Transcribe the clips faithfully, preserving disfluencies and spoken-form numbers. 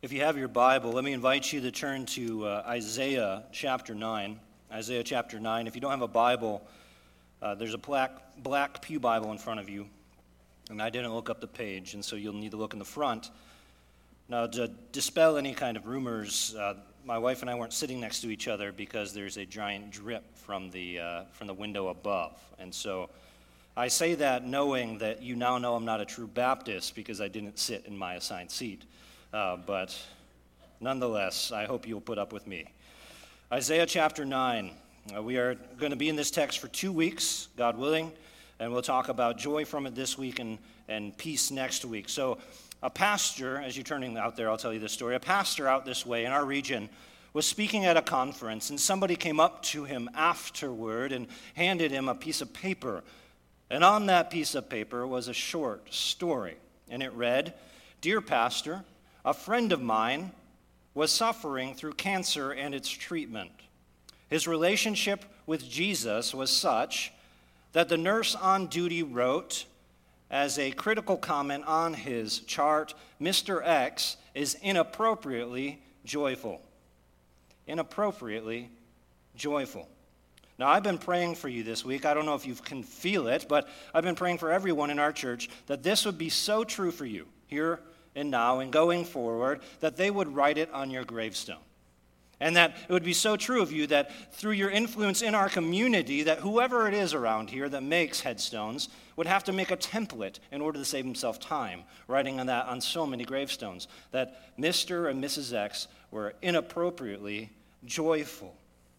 If you have your Bible, let me invite you to turn to uh, Isaiah chapter nine. Isaiah chapter nine. If you don't have a Bible, uh, there's a black, black pew Bible in front of you. And I didn't look up the page, and so you'll need to look in the front. Now, to dispel any kind of rumors, uh, my wife and I weren't sitting next to each other because there's a giant drip from the uh, from the window above. And so I say that knowing that you now know I'm not a true Baptist because I didn't sit in my assigned seat. Uh, but nonetheless, I hope you'll put up with me. Isaiah chapter nine. Uh, we are going to be in this text for two weeks, God willing, and we'll talk about joy from it this week and, and peace next week. So a pastor, as you're turning out there, I'll tell you this story. A pastor out this way in our region was speaking at a conference, and somebody came up to him afterward and handed him a piece of paper. And on that piece of paper was a short story, and it read, "Dear Pastor, a friend of mine was suffering through cancer and its treatment. His relationship with Jesus was such that the nurse on duty wrote, as a critical comment on his chart, Mister X is inappropriately joyful." Inappropriately joyful. Now, I've been praying for you this week. I don't know if you can feel it, but I've been praying for everyone in our church that this would be so true for you here and now and going forward, that they would write it on your gravestone. And that it would be so true of you that through your influence in our community, that whoever it is around here that makes headstones would have to make a template in order to save himself time, writing on that on so many gravestones, that Mister and Missus X were inappropriately joyful.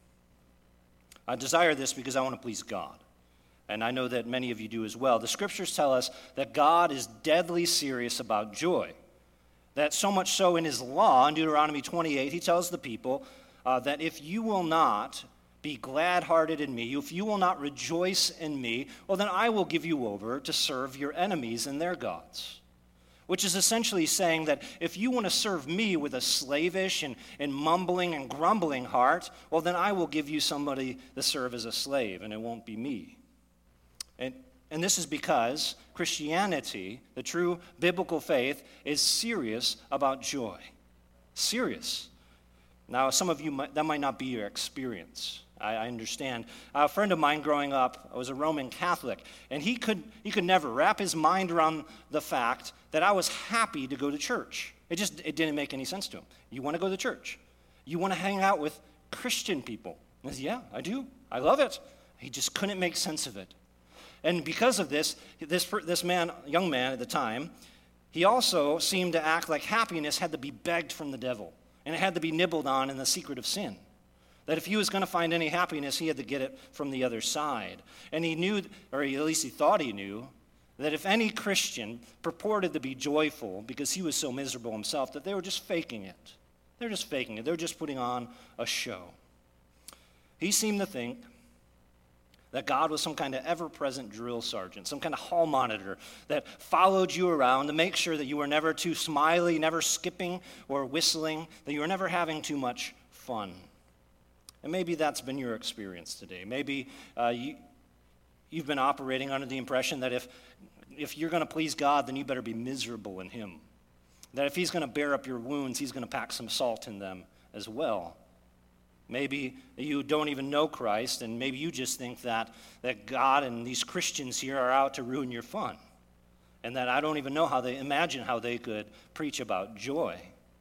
I desire this because I want to please God. And I know that many of you do as well. The scriptures tell us that God is deadly serious about joy. That so much so in his law, in Deuteronomy twenty-eight, he tells the people uh, that if you will not be glad-hearted in me, if you will not rejoice in me, well, then I will give you over to serve your enemies and their gods. Which is essentially saying that if you want to serve me with a slavish and, and mumbling and grumbling heart, well, then I will give you somebody to serve as a slave, and it won't be me. And And this is because Christianity, the true biblical faith, is serious about joy. Serious. Now, some of you, might, that might not be your experience. I, I understand. A friend of mine growing up was a Roman Catholic, and he could, he could never wrap his mind around the fact that I was happy to go to church. It just it didn't make any sense to him. You want to go to church? You want to hang out with Christian people? I said, yeah, I do. I love it. He just couldn't make sense of it. And because of this, this, this man, young man at the time, he also seemed to act like happiness had to be begged from the devil, and it had to be nibbled on in the secret of sin. That if he was going to find any happiness, he had to get it from the other side. And he knew, or at least he thought he knew, that if any Christian purported to be joyful because he was so miserable himself, that they were just faking it. They were just faking it. They were just putting on a show. He seemed to think that God was some kind of ever-present drill sergeant, some kind of hall monitor that followed you around to make sure that you were never too smiley, never skipping or whistling, that you were never having too much fun. And maybe that's been your experience today. Maybe uh, you, you've been operating under the impression that if, if you're going to please God, then you better be miserable in him. That if he's going to bear up your wounds, he's going to pack some salt in them as well. Maybe you don't even know Christ, and maybe you just think that, that God and these Christians here are out to ruin your fun, and that I don't even know how they imagine how they could preach about joy.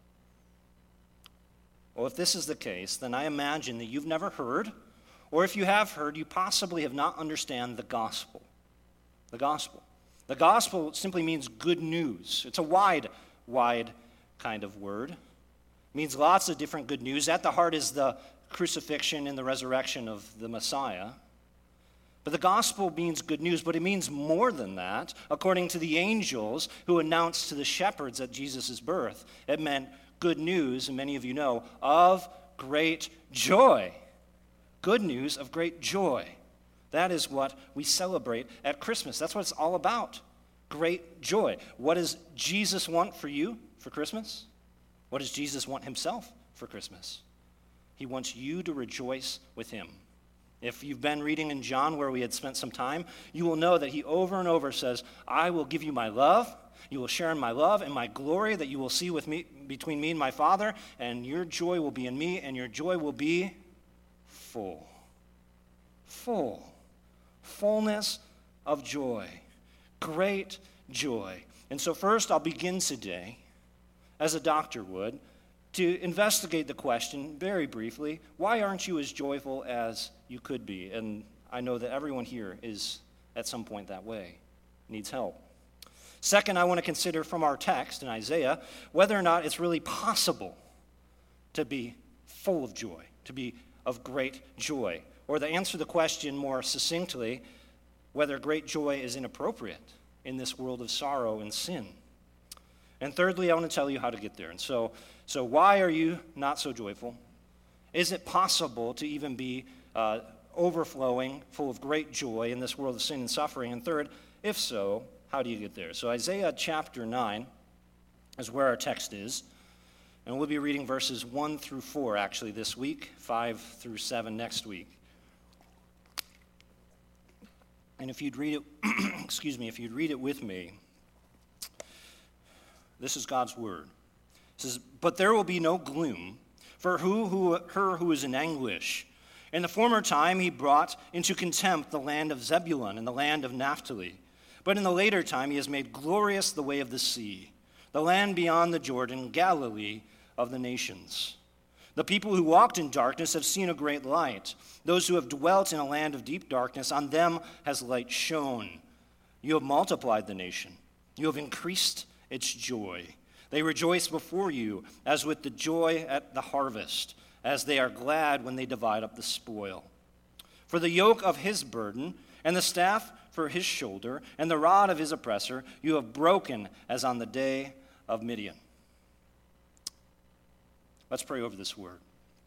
Well, if this is the case, then I imagine that you've never heard, or if you have heard, you possibly have not understand the gospel. The gospel. The gospel simply means good news. It's a wide, wide kind of word. It means lots of different good news. At the heart is the crucifixion and the resurrection of the Messiah. But the gospel means good news, but it means more than that. According to the angels who announced to the shepherds at Jesus' birth, it meant good news, and many of you know, of great joy. Good news of great joy. That is what we celebrate at Christmas. That's what it's all about. Great joy. What does Jesus want for you for Christmas? What does Jesus want himself for Christmas? He wants you to rejoice with him. If you've been reading in John where we had spent some time, you will know that he over and over says, I will give you my love, you will share in my love and my glory that you will see with me between me and my Father, and your joy will be in me, and your joy will be full. Full. Fullness of joy. Great joy. And so first I'll begin today, as a doctor would, to investigate the question very briefly, why aren't you as joyful as you could be? And I know that everyone here is at some point that way, needs help. Second, I want to consider from our text in Isaiah whether or not it's really possible to be full of joy, to be of great joy, or to answer the question more succinctly, whether great joy is inappropriate in this world of sorrow and sin. And thirdly, I want to tell you how to get there. And so, so why are you not so joyful? Is it possible to even be uh, overflowing, full of great joy in this world of sin and suffering? And third, if so, how do you get there? So Isaiah chapter nine is where our text is. And we'll be reading verses one through four actually this week, five through seven next week. And if you'd read it, excuse me, if you'd read it with me, this is God's word. It says, but there will be no gloom for who, who, her who is in anguish. In the former time he brought into contempt the land of Zebulun and the land of Naphtali. But in the later time he has made glorious the way of the sea, the land beyond the Jordan, Galilee of the nations. The people who walked in darkness have seen a great light. Those who have dwelt in a land of deep darkness, on them has light shone. You have multiplied the nation. You have increased its joy. They rejoice before you as with the joy at the harvest, as they are glad when they divide up the spoil. For the yoke of his burden and the staff for his shoulder and the rod of his oppressor you have broken as on the day of Midian. Let's pray over this word.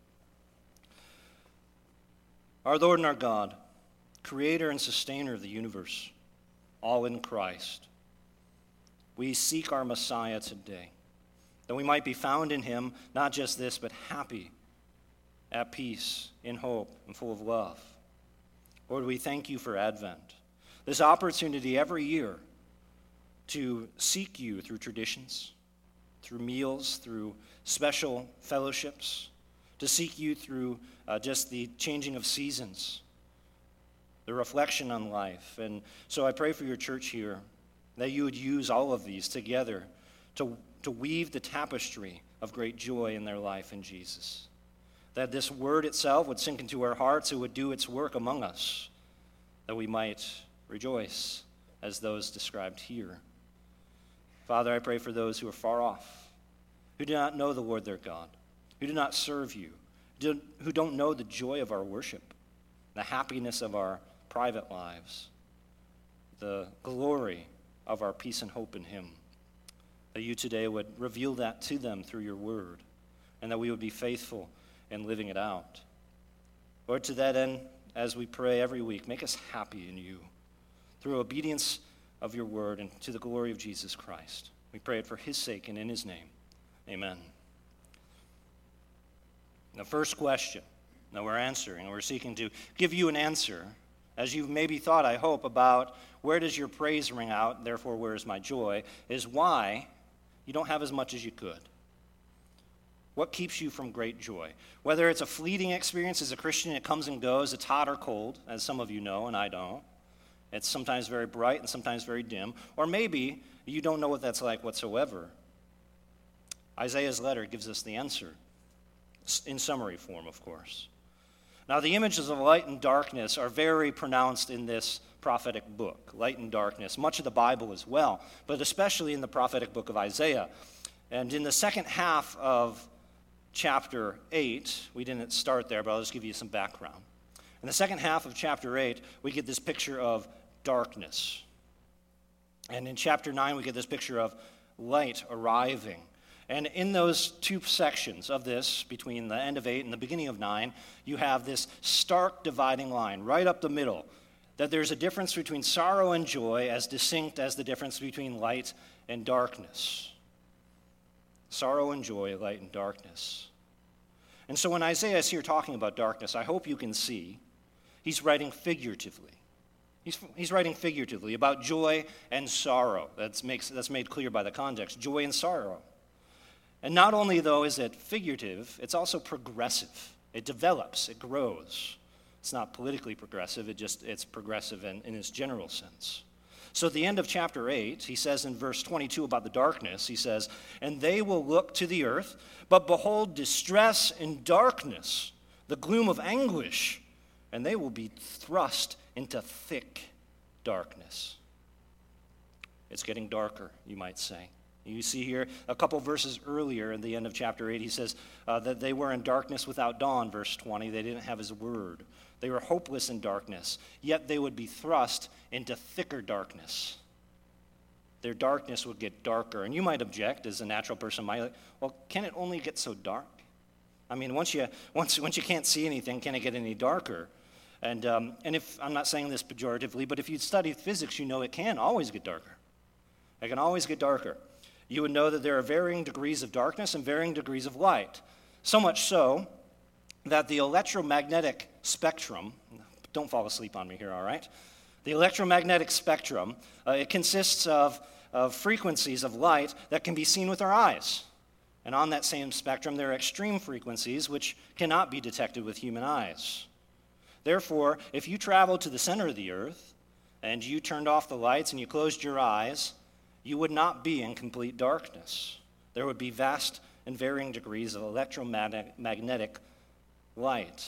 Our Lord and our God, creator and sustainer of the universe, all in Christ, we seek our Messiah today, that we might be found in him, not just this, but happy, at peace, in hope, and full of love. Lord, we thank you for Advent, this opportunity every year to seek you through traditions, through meals, through special fellowships, to seek you through uh, just the changing of seasons, the reflection on life. And so I pray for your church here, that you would use all of these together to, to weave the tapestry of great joy in their life in Jesus. That this word itself would sink into our hearts, it would do its work among us, that we might rejoice as those described here. Father, I pray for those who are far off, who do not know the Lord their God, who do not serve you, do, who don't know the joy of our worship, the happiness of our private lives, the glory of our peace and hope in him, that you today would reveal that to them through your word, and that we would be faithful in living it out. Lord, to that end, as we pray every week, make us happy in you through obedience of your word and to the glory of Jesus Christ. We pray it for his sake and in his name. Amen. The first question that we're answering, and we're seeking to give you an answer, as you've maybe thought, I hope, about where does your praise ring out, therefore where is my joy, is why you don't have as much as you could. What keeps you from great joy? Whether it's a fleeting experience as a Christian, it comes and goes, it's hot or cold, as some of you know, and I don't. It's sometimes very bright and sometimes very dim. Or maybe you don't know what that's like whatsoever. Isaiah's letter gives us the answer, in summary form, of course. Now, the images of light and darkness are very pronounced in this prophetic book, light and darkness, much of the Bible as well, but especially in the prophetic book of Isaiah. And in the second half of chapter eight, we didn't start there, but I'll just give you some background. In the second half of chapter eight, we get this picture of darkness. And in chapter nine, we get this picture of light arriving. And in those two sections of this, between the end of eight and the beginning of nine, you have this stark dividing line right up the middle, that there's a difference between sorrow and joy as distinct as the difference between light and darkness. Sorrow and joy, light and darkness. And so when Isaiah is here talking about darkness, I hope you can see he's writing figuratively. He's, he's writing figuratively about joy and sorrow. That's, makes, that's made clear by the context, joy and sorrow. And not only, though, is it figurative, it's also progressive. It develops, it grows. It's not politically progressive, it just it's progressive in, in its general sense. So at the end of chapter eight, he says in verse twenty-two about the darkness, he says, "And they will look to the earth, but behold distress and darkness, the gloom of anguish, and they will be thrust into thick darkness." It's getting darker, you might say. You see here a couple verses earlier in the end of chapter eight, he says uh, that they were in darkness without dawn, verse twenty. They didn't have his word. They were hopeless in darkness, yet they would be thrust into thicker darkness. Their darkness would get darker. And you might object, as a natural person might, well, can it only get so dark? I mean, once you once once you can't see anything, can it get any darker? And um, and if I'm not saying this pejoratively, but if you study physics, you know it can always get darker. It can always get darker. You would know that there are varying degrees of darkness and varying degrees of light. So much so that the electromagnetic spectrum, don't fall asleep on me here, all right? The electromagnetic spectrum, uh, it consists of, of frequencies of light that can be seen with our eyes. And on that same spectrum, there are extreme frequencies which cannot be detected with human eyes. Therefore, if you traveled to the center of the earth and you turned off the lights and you closed your eyes, you would not be in complete darkness. There would be vast and varying degrees of electromagnetic light.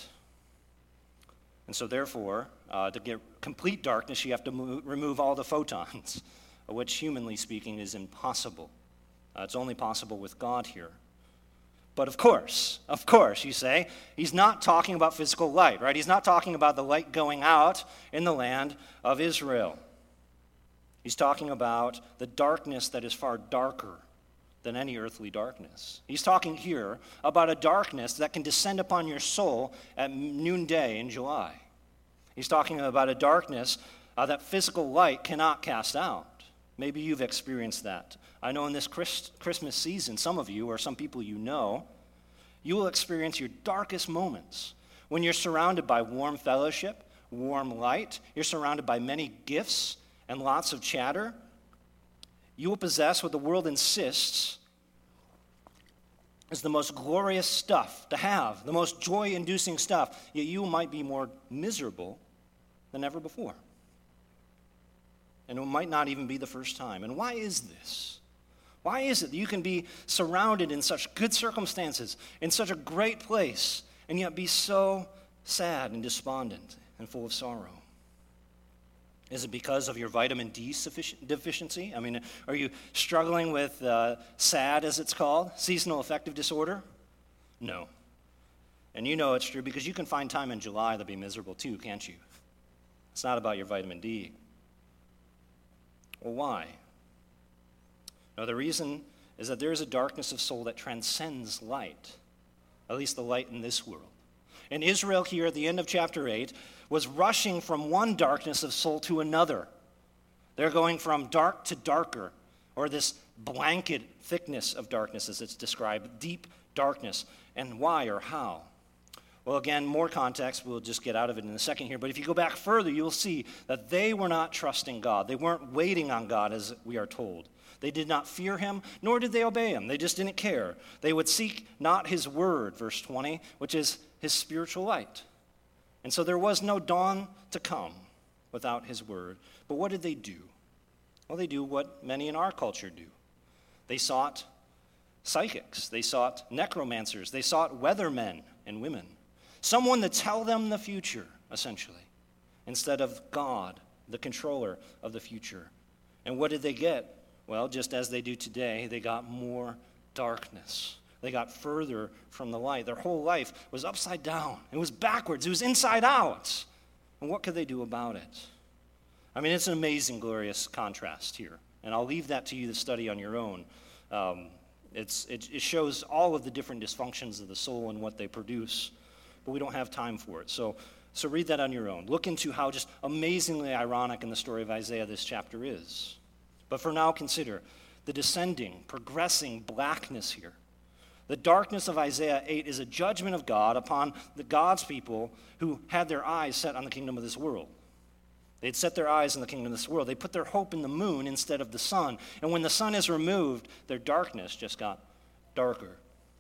And so therefore, uh, to get complete darkness, you have to move, remove all the photons, which humanly speaking is impossible. Uh, it's only possible with God here. But of course, of course, you say, he's not talking about physical light, right? He's not talking about the light going out in the land of Israel. He's talking about the darkness that is far darker than any earthly darkness. He's talking here about a darkness that can descend upon your soul at noonday in July. He's talking about a darkness uh, that physical light cannot cast out. Maybe you've experienced that. I know in this Christ- Christmas season, some of you or some people you know, you will experience your darkest moments when you're surrounded by warm fellowship, warm light, you're surrounded by many gifts and lots of chatter. You will possess what the world insists is the most glorious stuff to have, the most joy-inducing stuff, yet you might be more miserable than ever before. And it might not even be the first time. And why is this? Why is it that you can be surrounded in such good circumstances, in such a great place, and yet be so sad and despondent and full of sorrow? Is it because of your vitamin D deficiency? I mean, are you struggling with uh, SAD, as it's called, seasonal affective disorder? No. And you know it's true because you can find time in July to be miserable too, can't you? It's not about your vitamin D. Well, why? No, the reason is that there is a darkness of soul that transcends light, at least the light in this world. And Israel here at the end of chapter eight was rushing from one darkness of soul to another. They're going from dark to darker, or this blanket thickness of darkness as it's described, deep darkness. And why or how? Well, again, more context, we'll just get out of it in a second here, but if you go back further, you'll see that they were not trusting God. They weren't waiting on God, as we are told. They did not fear him, nor did they obey him. They just didn't care. They would seek not his word, verse twenty, which is his spiritual light. And so there was no dawn to come without his word. But what did they do? Well, they do what many in our culture do. They sought psychics. They sought necromancers. They sought weathermen and women. Someone to tell them the future, essentially, instead of God, the controller of the future. And what did they get? Well, just as they do today, they got more darkness. They got further from the light. Their whole life was upside down. It was backwards. It was inside out. And what could they do about it? I mean, it's an amazing, glorious contrast here. And I'll leave that to you to study on your own. Um, it's, it, it shows all of the different dysfunctions of the soul and what they produce. But we don't have time for it. So, so read that on your own. Look into how just amazingly ironic in the story of Isaiah this chapter is. But for now, consider the descending, progressing blackness here. The darkness of Isaiah eight is a judgment of God upon the God's people who had their eyes set on the kingdom of this world. They'd set their eyes on the kingdom of this world. They put their hope in the moon instead of the sun. And when the sun is removed, their darkness just got darker.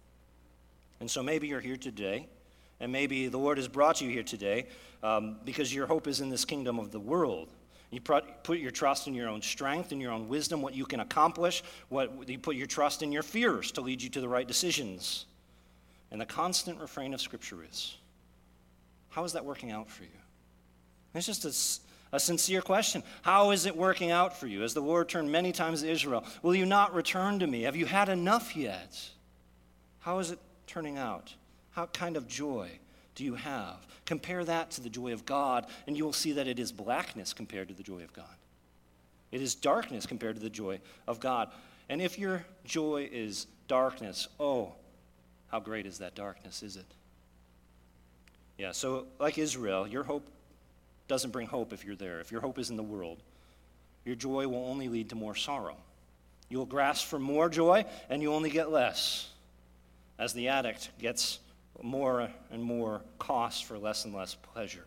And so maybe you're here today, and maybe the Lord has brought you here today um, because your hope is in this kingdom of the world. You put your trust in your own strength, in your own wisdom, what you can accomplish. What you put your trust in your fears to lead you to the right decisions. And the constant refrain of Scripture is, how is that working out for you? It's just a, a sincere question. How is it working out for you? As the Lord turned many times to Israel, will you not return to me? Have you had enough yet? How is it turning out? What kind of joy do you have? Compare that to the joy of God, and you will see that it is blackness compared to the joy of God. It is darkness compared to the joy of God. And if your joy is darkness, oh, how great is that darkness, is it? Yeah, so like Israel, your hope doesn't bring hope if you're there. If your hope is in the world, your joy will only lead to more sorrow. You'll grasp for more joy, and you only get less as the addict gets more and more cost for less and less pleasure.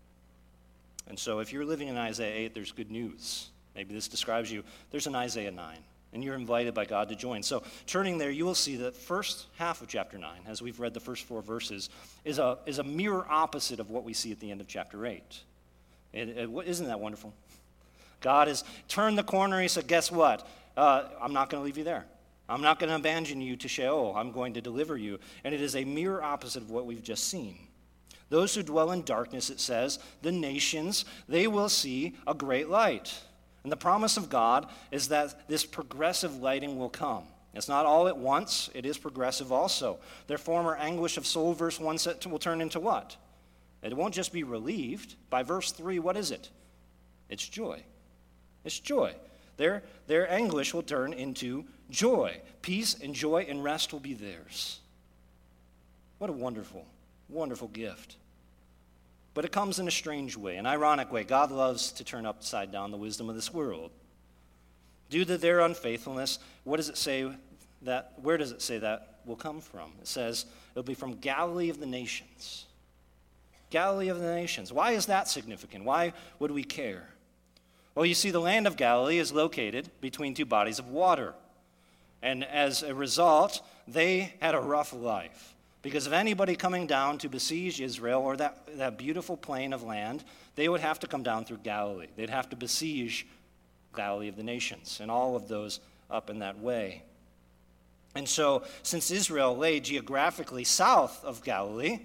And so if you're living in Isaiah eight, there's good news. Maybe this describes you. There's an Isaiah nine, and you're invited by God to join. So turning there, you will see that first half of chapter nine, as we've read the first four verses, is a, is a mirror opposite of what we see at the end of chapter eight. It, it, isn't that wonderful? God has turned the corner. He said, guess what? Uh, I'm not going to leave you there. I'm not going to abandon you to Sheol. I'm going to deliver you. And it is a mirror opposite of what we've just seen. Those who dwell in darkness, it says, the nations, they will see a great light. And the promise of God is that this progressive lighting will come. It's not all at once. It is progressive also. Their former anguish of soul, verse one, will turn into what? It won't just be relieved. By verse three, what is it? It's joy. It's joy. Their, their anguish will turn into joy. Peace and joy and rest will be theirs. What a wonderful, wonderful gift. But it comes in a strange way, an ironic way. God loves to turn upside down the wisdom of this world. Due to their unfaithfulness, what does it say that, where does it say that will come from? It says it'll be from Galilee of the nations. Galilee of the nations. Why is that significant? Why would we care? Well, you see, the land of Galilee is located between two bodies of water. And as a result, they had a rough life. Because of anybody coming down to besiege Israel or that, that beautiful plain of land, they would have to come down through Galilee. They'd have to besiege Galilee of the nations and all of those up in that way. And so, since Israel lay geographically south of Galilee,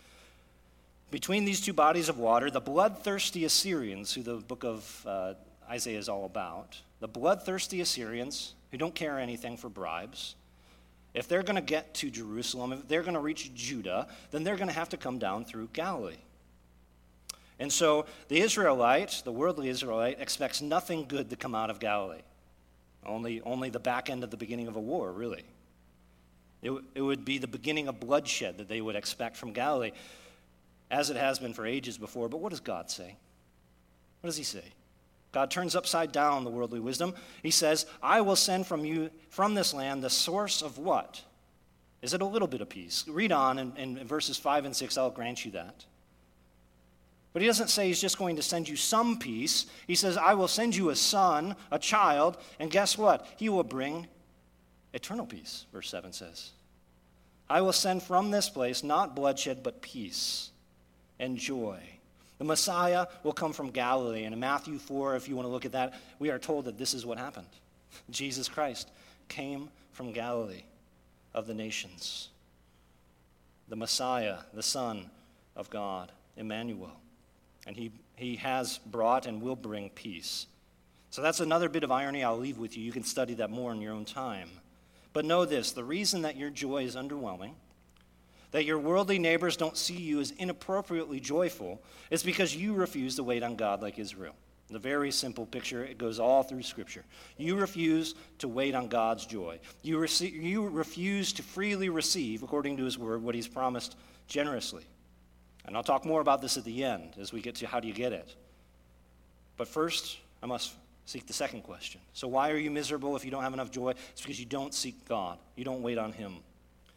between these two bodies of water, the bloodthirsty Assyrians, who the book of uh, Isaiah is all about, the bloodthirsty Assyrians who don't care anything for bribes, if they're going to get to Jerusalem, if they're going to reach Judah, then they're going to have to come down through Galilee. And so the Israelite, the worldly Israelite, expects nothing good to come out of Galilee. Only, only the back end of the beginning of a war, really. It, w- it would be the beginning of bloodshed that they would expect from Galilee, as it has been for ages before. But what does God say? What does he say? God turns upside down the worldly wisdom. He says, I will send from you, from this land, the source of what? Is it a little bit of peace? Read on in, in verses five and six, I'll grant you that. But he doesn't say he's just going to send you some peace. He says, I will send you a son, a child, and guess what? He will bring eternal peace, verse seven says. I will send from this place not bloodshed, but peace and joy. The Messiah will come from Galilee. And in Matthew four, if you want to look at that, we are told that this is what happened. Jesus Christ came from Galilee of the nations. The Messiah, the Son of God, Emmanuel. And he, he has brought and will bring peace. So that's another bit of irony I'll leave with you. You can study that more in your own time. But know this, the reason that your joy is underwhelming, that your worldly neighbors don't see you as inappropriately joyful, is because you refuse to wait on God like Israel. The very simple picture, it goes all through Scripture. You refuse to wait on God's joy. You, rece- you refuse to freely receive, according to his word, what he's promised generously. And I'll talk more about this at the end as we get to how do you get it. But first, I must seek the second question. So why are you miserable if you don't have enough joy? It's because you don't seek God. You don't wait on him.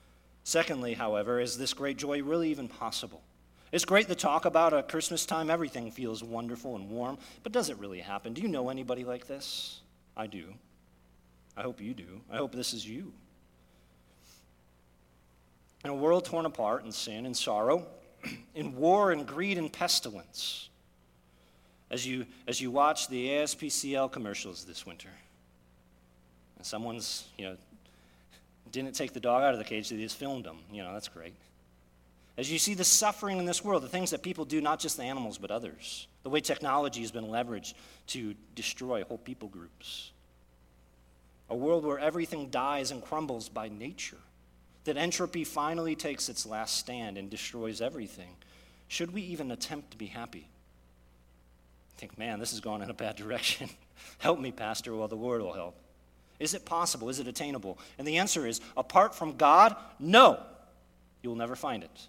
Secondly, however, is this great joy really even possible? It's great to talk about at Christmas time. Everything feels wonderful and warm, but does it really happen? Do you know anybody like this? I do. I hope you do. I hope this is you. In a world torn apart in sin and sorrow, in war and greed and pestilence, as you, as you watch the A S P C L commercials this winter, and someone's, you know, didn't take the dog out of the cage, they just filmed them. You know, that's great. As you see the suffering in this world, the things that people do, not just the animals, but others, the way technology has been leveraged to destroy whole people groups. A world where everything dies and crumbles by nature, that entropy finally takes its last stand and destroys everything. Should we even attempt to be happy? I think, man, this is going in a bad direction. Help me, Pastor. Well, the Lord will help. Is it possible? Is it attainable? And the answer is, apart from God, no. You will never find it.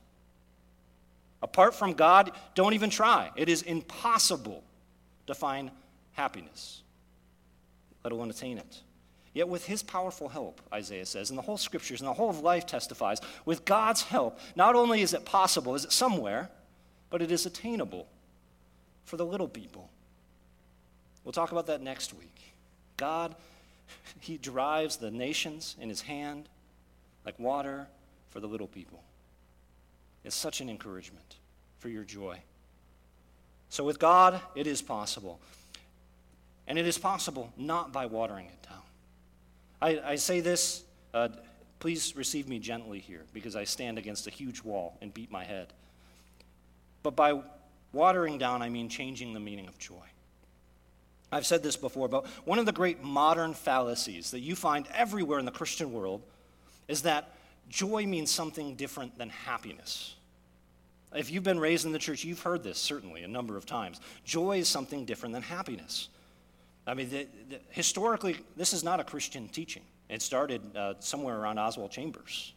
Apart from God, don't even try. It is impossible to find happiness, let alone attain it. Yet with his powerful help, Isaiah says, and the whole scriptures and the whole of life testifies, with God's help, not only is it possible, is it somewhere, but it is attainable for the little people. We'll talk about that next week. God, he drives the nations in his hand like water for the little people. It's such an encouragement for your joy. So with God, it is possible. And it is possible not by watering it down. I, I say this, uh, please receive me gently here, because I stand against a huge wall and beat my head. But by watering down, I mean changing the meaning of joy. I've said this before, but one of the great modern fallacies that you find everywhere in the Christian world is that joy means something different than happiness. If you've been raised in the church, you've heard this certainly a number of times. Joy is something different than happiness. I mean, the, the, historically, this is not a Christian teaching. It started uh, somewhere around Oswald Chambers.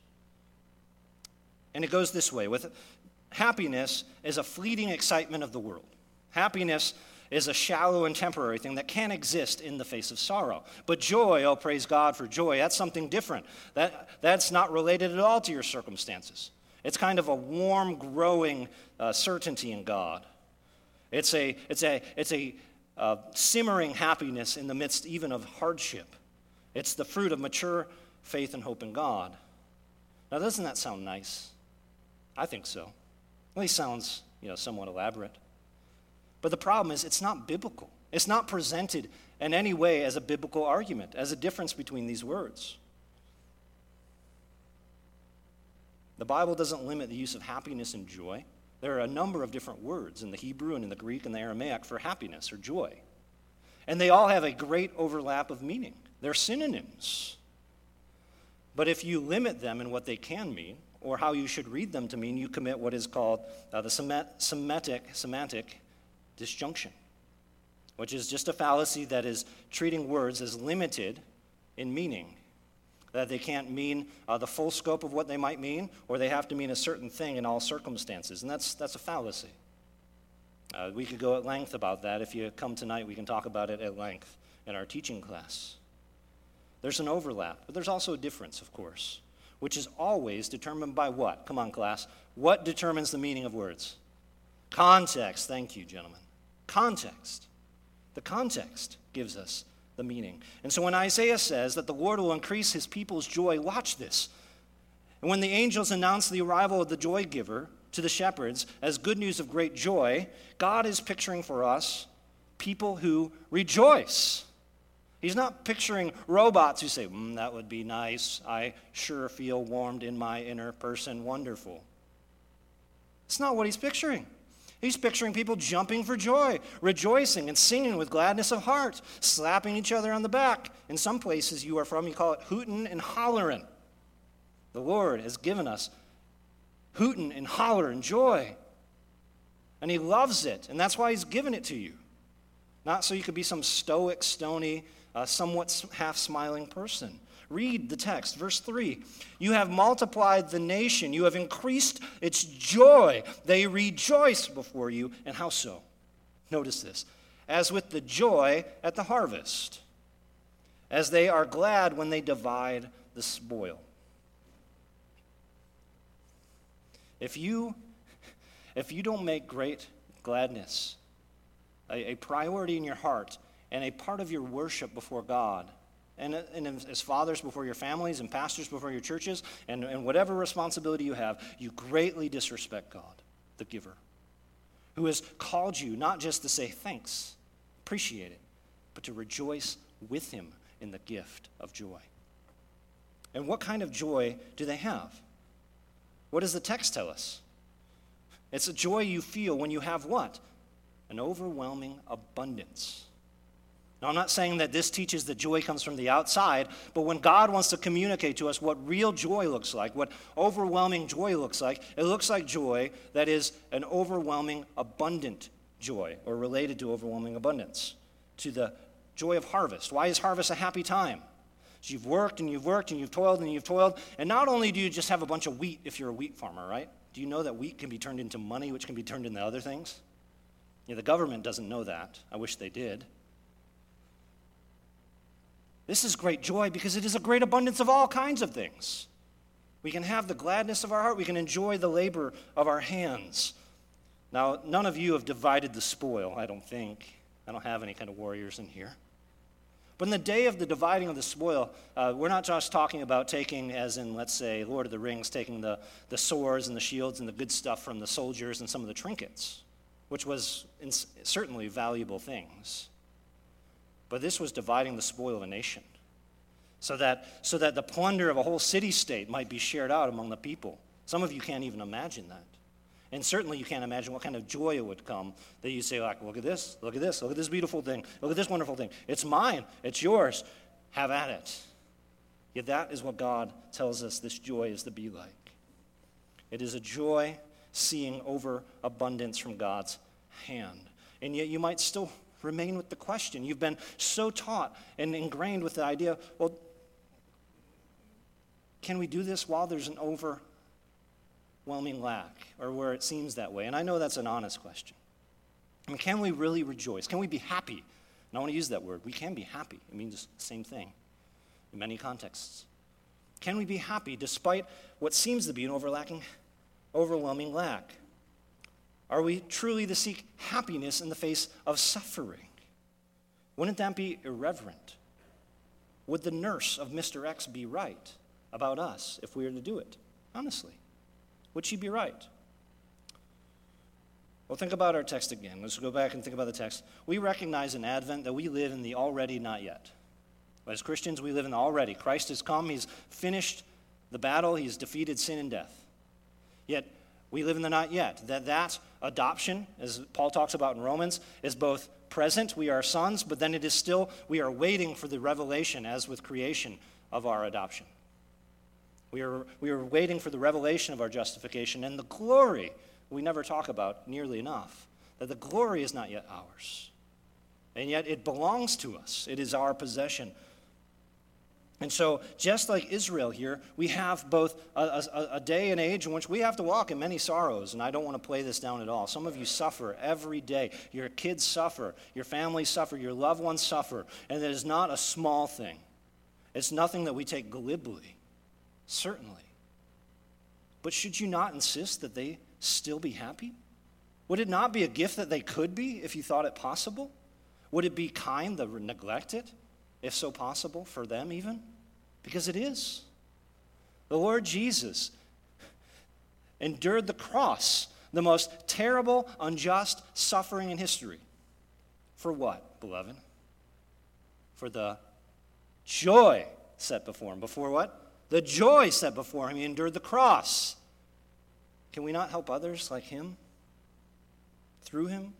And it goes this way. With happiness is a fleeting excitement of the world. Happiness is a shallow and temporary thing that can't exist in the face of sorrow. But joy, oh, praise God for joy, that's something different. That, that's not related at all to your circumstances. It's kind of a warm, growing uh, certainty in God. It's a, it's a, it's a uh, simmering happiness in the midst even of hardship. It's the fruit of mature faith and hope in God. Now, doesn't that sound nice? I think so. At least sounds, you know, somewhat elaborate. But the problem is it's not biblical. It's not presented in any way as a biblical argument, as a difference between these words. The Bible doesn't limit the use of happiness and joy. There are a number of different words in the Hebrew and in the Greek and the Aramaic for happiness or joy. And they all have a great overlap of meaning. They're synonyms. But if you limit them in what they can mean, or how you should read them to mean, you commit what is called uh, the semantic, semantic disjunction, which is just a fallacy that is treating words as limited in meaning, that they can't mean uh, the full scope of what they might mean, or they have to mean a certain thing in all circumstances, and that's that's a fallacy. Uh, we could go at length about that. If you come tonight, we can talk about it at length in our teaching class. There's an overlap, but there's also a difference, of course, which is always determined by what? Come on, class. What determines the meaning of words? Context. Thank you, gentlemen. Context. The context gives us the meaning. And so when Isaiah says that the Lord will increase his people's joy, watch this. And when the angels announce the arrival of the joy giver to the shepherds as good news of great joy, God is picturing for us people who rejoice. He's not picturing robots who say, mm, that would be nice. I sure feel warmed in my inner person. Wonderful. It's not what he's picturing. He's picturing people jumping for joy, rejoicing and singing with gladness of heart, slapping each other on the back. In some places you are from, you call it hootin' and hollerin'. The Lord has given us hootin' and hollerin' joy. And he loves it, and that's why he's given it to you. Not so you could be some stoic, stony, uh, somewhat half-smiling person. Read the text, verse three. You have multiplied the nation. You have increased its joy. They rejoice before you. And how so? Notice this. As with the joy at the harvest, as they are glad when they divide the spoil. If you, if you don't make great gladness a, a priority in your heart and a part of your worship before God, and, and as fathers before your families and pastors before your churches, and, and whatever responsibility you have, you greatly disrespect God, the giver, who has called you not just to say thanks, appreciate it, but to rejoice with him in the gift of joy. And what kind of joy do they have? What does the text tell us? It's a joy you feel when you have what? An overwhelming abundance. Now, I'm not saying that this teaches that joy comes from the outside, but when God wants to communicate to us what real joy looks like, what overwhelming joy looks like, it looks like joy that is an overwhelming, abundant joy, or related to overwhelming abundance, to the joy of harvest. Why is harvest a happy time? So you've worked and you've worked and you've toiled and you've toiled, and not only do you just have a bunch of wheat if you're a wheat farmer, right? Do you know that wheat can be turned into money, which can be turned into other things? Yeah, the government doesn't know that. I wish they did. This is great joy because it is a great abundance of all kinds of things. We can have the gladness of our heart. We can enjoy the labor of our hands. Now, none of you have divided the spoil, I don't think. I don't have any kind of warriors in here. But in the day of the dividing of the spoil, uh, we're not just talking about taking, as in, let's say, Lord of the Rings, taking the, the swords and the shields and the good stuff from the soldiers and some of the trinkets, which was in, certainly valuable things. But this was dividing the spoil of a nation, so that, so that the plunder of a whole city-state might be shared out among the people. Some of you can't even imagine that. And certainly you can't imagine what kind of joy it would come that you say, like, look at this, look at this, look at this beautiful thing, look at this wonderful thing. It's mine, it's yours, have at it. Yet that is what God tells us this joy is to be like. It is a joy seeing overabundance from God's hand. And yet you might still remain with the question. You've been so taught and ingrained with the idea, well, can we do this while there's an overwhelming lack, or where it seems that way? And I know that's an honest question. I mean, can we really rejoice? Can we be happy? And I want to use that word. We can be happy. It means the same thing in many contexts. Can we be happy despite what seems to be an overlacking, overwhelming lack? Are we truly to seek happiness in the face of suffering? Wouldn't that be irreverent? Would the nurse of Mister X be right about us if we were to do it? Honestly, would she be right? Well, think about our text again. Let's go back and think about the text. We recognize in Advent that we live in the already not yet. But as Christians, we live in the already. Christ has come. He's finished the battle. He's defeated sin and death. Yet, we live in the not yet. That that adoption, as Paul talks about in Romans, is both present, we are sons, but then it is still, we are waiting for the revelation, as with creation, of our adoption. We are, we are waiting for the revelation of our justification and the glory we never talk about nearly enough, that the glory is not yet ours. And yet it belongs to us. It is our possession. And so, just like Israel here, we have both a, a, a day and age in which we have to walk in many sorrows, and I don't want to play this down at all. Some of you suffer every day. Your kids suffer. Your families suffer. Your loved ones suffer. And it is not a small thing. It's nothing that we take glibly, certainly. But should you not insist that they still be happy? Would it not be a gift that they could be if you thought it possible? Would it be kind to neglect it? If so possible, for them even? Because it is. The Lord Jesus endured the cross, the most terrible, unjust suffering in history. For what, beloved? For the joy set before him. Before what? The joy set before him. He endured the cross. Can we not help others like him? Through him?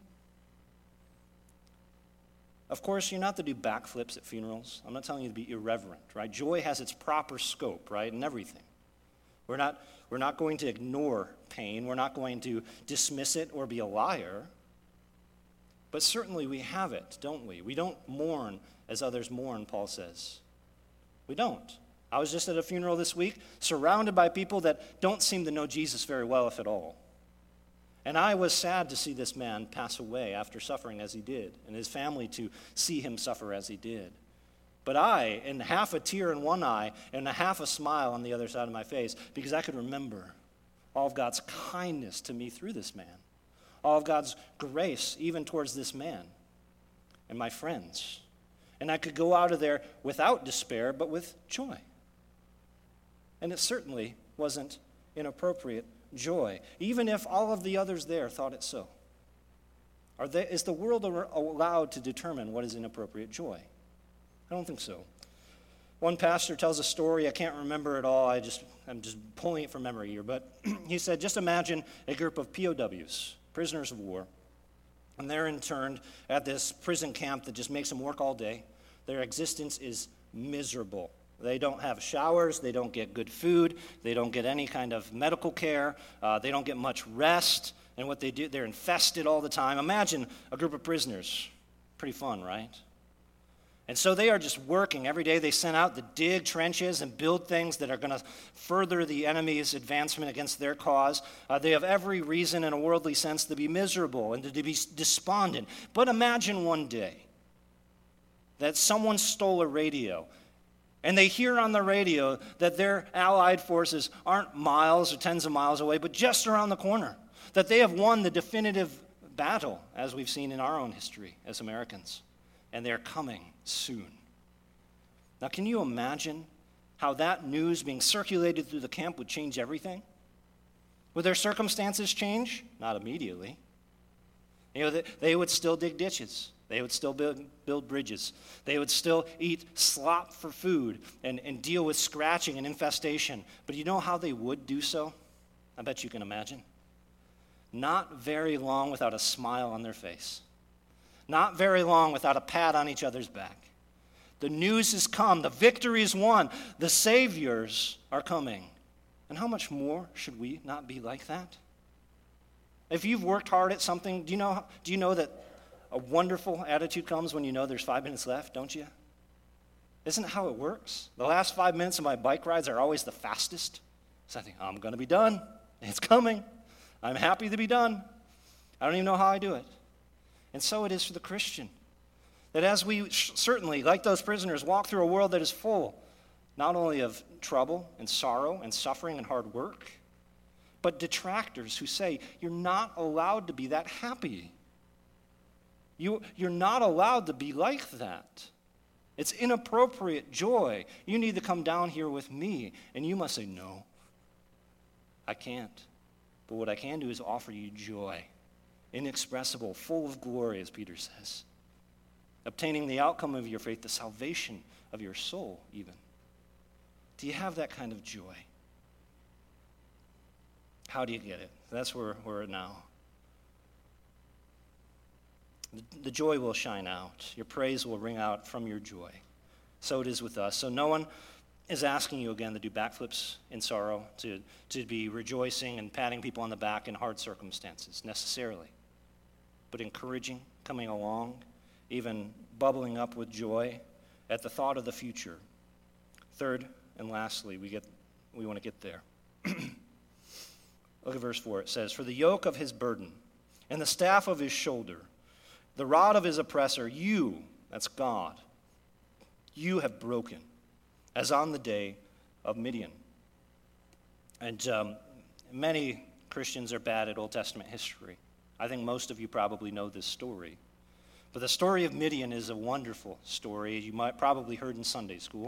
Of course, you're not to do backflips at funerals. I'm not telling you to be irreverent, right? Joy has its proper scope, right, and everything. We're not, we're not going to ignore pain. We're not going to dismiss it or be a liar. But certainly we have it, don't we? We don't mourn as others mourn, Paul says. We don't. I was just at a funeral this week, surrounded by people that don't seem to know Jesus very well, if at all. And I was sad to see this man pass away after suffering as he did, and his family to see him suffer as he did. But I, in half a tear in one eye and a half a smile on the other side of my face, because I could remember all of God's kindness to me through this man, all of God's grace even towards this man and my friends. And I could go out of there without despair, but with joy. And it certainly wasn't inappropriate joy, even if all of the others there thought it so. Are they, is the world allowed to determine what is inappropriate joy? I don't think so. One pastor tells a story, I can't remember it all, I just, I'm just pulling it from memory here, but he said, just imagine a group of P O Ws, prisoners of war, and they're interned at this prison camp that just makes them work all day. Their existence is miserable. They don't have showers, they don't get good food, they don't get any kind of medical care, uh, they don't get much rest, and what they do, they're infested all the time. Imagine a group of prisoners. Pretty fun, right? And so they are just working. Every day they sent out to dig trenches and build things that are going to further the enemy's advancement against their cause. Uh, they have every reason in a worldly sense to be miserable and to, to be despondent. But imagine one day that someone stole a radio, and they hear on the radio that their allied forces aren't miles or tens of miles away, but just around the corner, that they have won the definitive battle, as we've seen in our own history as Americans, and they're coming soon. Now, can you imagine how that news being circulated through the camp would change everything? Would their circumstances change? Not immediately. You know, they, they would still dig ditches. They would still build, build bridges. They would still eat slop for food and, and deal with scratching and infestation. But you know how they would do so? I bet you can imagine. Not very long without a smile on their face. Not very long without a pat on each other's back. The news has come. The victory is won. The saviors are coming. And how much more should we not be like that? If you've worked hard at something, do you know, do you know that a wonderful attitude comes when you know there's five minutes left, don't you? Isn't it how it works? The last five minutes of my bike rides are always the fastest. So I think, I'm going to be done. It's coming. I'm happy to be done. I don't even know how I do it. And so it is for the Christian. That as we certainly, like those prisoners, walk through a world that is full, not only of trouble and sorrow and suffering and hard work, but detractors who say, you're not allowed to be that happy. You, you're not allowed to be like that. It's inappropriate joy. You need to come down here with me. And you must say, no, I can't. But what I can do is offer you joy. Inexpressible, full of glory, as Peter says. Obtaining the outcome of your faith, the salvation of your soul, even. Do you have that kind of joy? How do you get it? That's where we're at now. The, the joy will shine out. Your praise will ring out from your joy. So it is with us. So no one is asking you again to do backflips in sorrow, to, to be rejoicing and patting people on the back in hard circumstances, necessarily. But encouraging, coming along, even bubbling up with joy at the thought of the future. Third and lastly, we get we want to get there. Look at verse four. It says, for the yoke of his burden and the staff of his shoulder, the rod of his oppressor, you, that's God, you have broken, as on the day of Midian. And um, many Christians are bad at Old Testament history. I think most of you probably know this story. But the story of Midian is a wonderful story you might probably heard in Sunday school.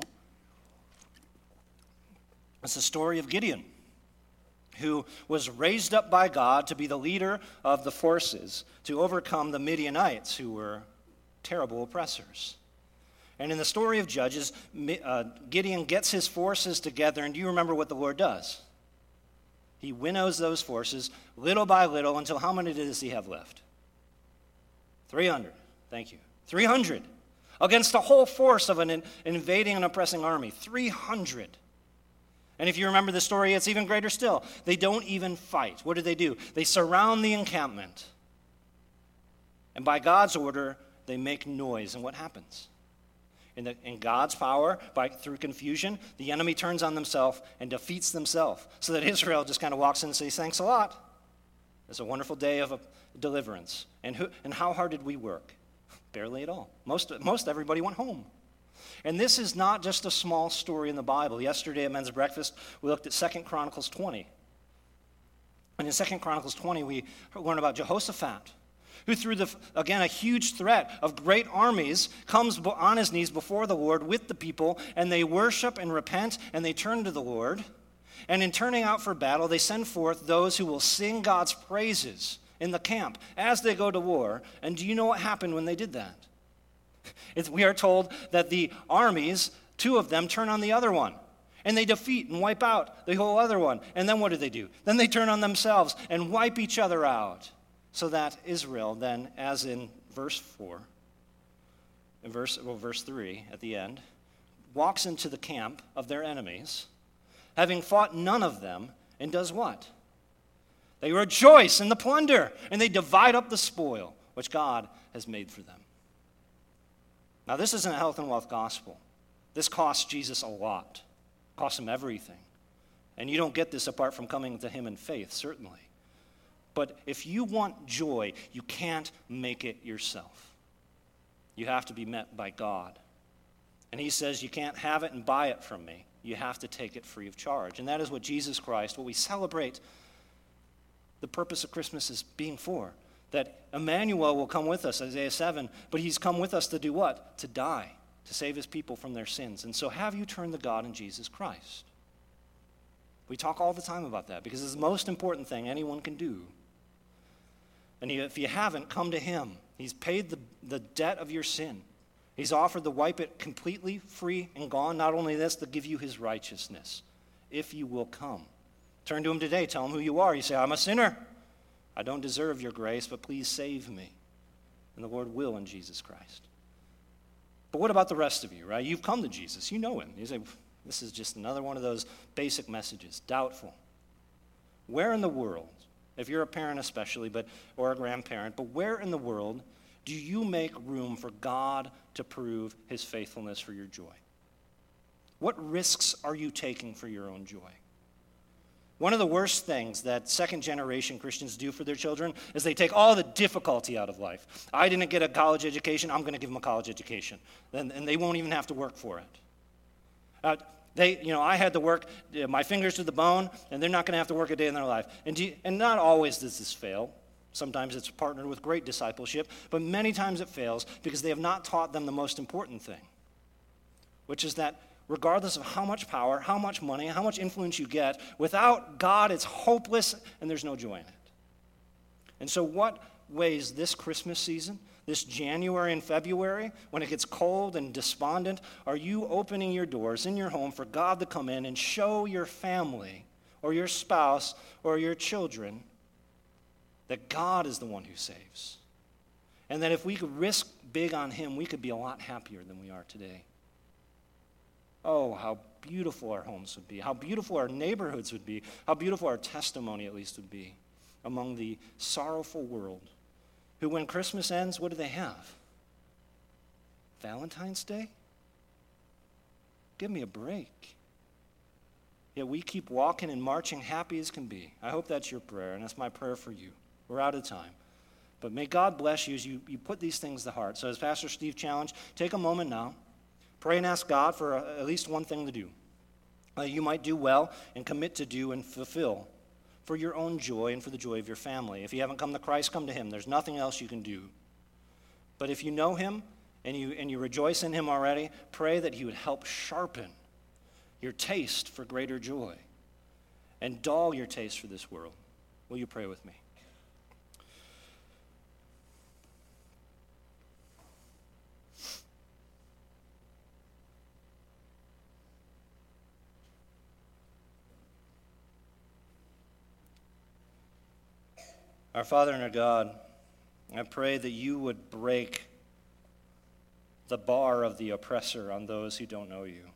It's the story of Gideon, who was raised up by God to be the leader of the forces to overcome the Midianites, who were terrible oppressors. And in the story of Judges, uh, Gideon gets his forces together, and do you remember what the Lord does? He winnows those forces little by little until how many does he have left? three hundred. Thank you. three hundred. Against the whole force of an invading and oppressing army. three hundred. And if you remember the story, it's even greater still. They don't even fight. What do they do? They surround the encampment. And by God's order, they make noise. And what happens? In, the, in God's power, by through confusion, the enemy turns on themselves and defeats themselves. So that Israel just kind of walks in and says, thanks a lot. It's a wonderful day of a deliverance. And, who, and how hard did we work? Barely at all. Most, most everybody went home. And this is not just a small story in the Bible. Yesterday at men's breakfast, we looked at Second Chronicles twenty. And in Second Chronicles twenty, we learn about Jehoshaphat, who through, the again, a huge threat of great armies, comes on his knees before the Lord with the people, and they worship and repent, and they turn to the Lord. And in turning out for battle, they send forth those who will sing God's praises in the camp as they go to war. And do you know what happened when they did that? It's, we are told that the armies, two of them, turn on the other one. And they defeat and wipe out the whole other one. And then what do they do? Then they turn on themselves and wipe each other out. So that Israel then, as in verse four, in verse, well, verse three at the end, walks into the camp of their enemies, having fought none of them, and does what? They rejoice in the plunder, and they divide up the spoil, which God has made for them. Now, this isn't a health and wealth gospel. This costs Jesus a lot. It costs him everything. And you don't get this apart from coming to him in faith, certainly. But if you want joy, you can't make it yourself. You have to be met by God. And he says you can't have it and buy it from me. You have to take it free of charge. And that is what Jesus Christ, what we celebrate the purpose of Christmas is being for. That Emmanuel will come with us, Isaiah seven, but he's come with us to do what? To die, to save his people from their sins. And so have you turned to God in Jesus Christ? We talk all the time about that because it's the most important thing anyone can do. And if you haven't, come to him. He's paid the, the debt of your sin. He's offered to wipe it completely free and gone. Not only this, to give you his righteousness, if you will come. Turn to him today. Tell him who you are. You say, I'm a sinner. I don't deserve your grace, but please save me. And the Lord will in Jesus Christ. But what about the rest of you, right? You've come to Jesus. You know him. You say, this is just another one of those basic messages. Doubtful. Where in the world, if you're a parent especially, but or a grandparent, but where in the world do you make room for God to prove his faithfulness for your joy? What risks are you taking for your own joy? One of the worst things that second-generation Christians do for their children is they take all the difficulty out of life. I didn't get a college education, I'm going to give them a college education. And, and they won't even have to work for it. Uh, they, you know, I had to work uh, my fingers to the bone, and they're not going to have to work a day in their life. And, do you, and not always does this fail. Sometimes it's partnered with great discipleship, but many times it fails because they have not taught them the most important thing, which is that regardless of how much power, how much money, how much influence you get, without God, it's hopeless and there's no joy in it. And so what ways this Christmas season, this January and February, when it gets cold and despondent, are you opening your doors in your home for God to come in and show your family or your spouse or your children that God is the one who saves? And that if we could risk big on him, we could be a lot happier than we are today. Oh, how beautiful our homes would be, how beautiful our neighborhoods would be, how beautiful our testimony at least would be among the sorrowful world, who when Christmas ends, what do they have? Valentine's Day? Give me a break. Yet we keep walking and marching happy as can be. I hope that's your prayer, and that's my prayer for you. We're out of time. But may God bless you as you, you put these things to heart. So as Pastor Steve challenged, take a moment now. Pray and ask God for a, at least one thing to do. Uh, you might do well and commit to do and fulfill for your own joy and for the joy of your family. If you haven't come to Christ, come to him. There's nothing else you can do. But if you know him and you, and you rejoice in him already, pray that he would help sharpen your taste for greater joy and dull your taste for this world. Will you pray with me? Our Father and our God, I pray that you would break the bar of the oppressor on those who don't know you.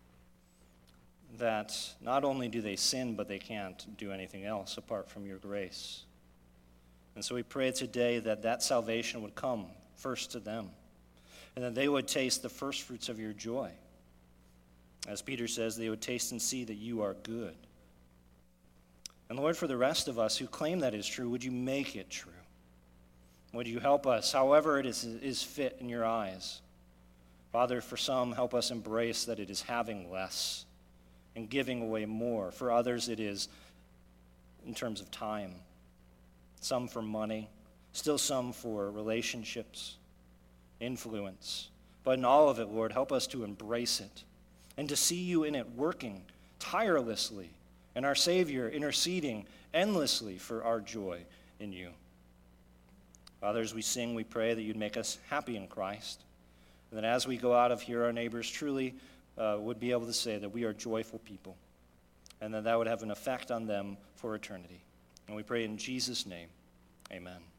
That not only do they sin, but they can't do anything else apart from your grace. And so we pray today that that salvation would come first to them, and that they would taste the first fruits of your joy. As Peter says, they would taste and see that you are good. And Lord, for the rest of us who claim that is true, would you make it true? Would you help us, however it is, is fit in your eyes? Father, for some, help us embrace that it is having less and giving away more. For others, it is in terms of time, some for money, still some for relationships, influence. But in all of it, Lord, help us to embrace it and to see you in it working tirelessly, and our Savior interceding endlessly for our joy in you. Father, as we sing, we pray that you'd make us happy in Christ, and that as we go out of here, our neighbors truly uh, would be able to say that we are joyful people, and that that would have an effect on them for eternity. And we pray in Jesus' name, amen.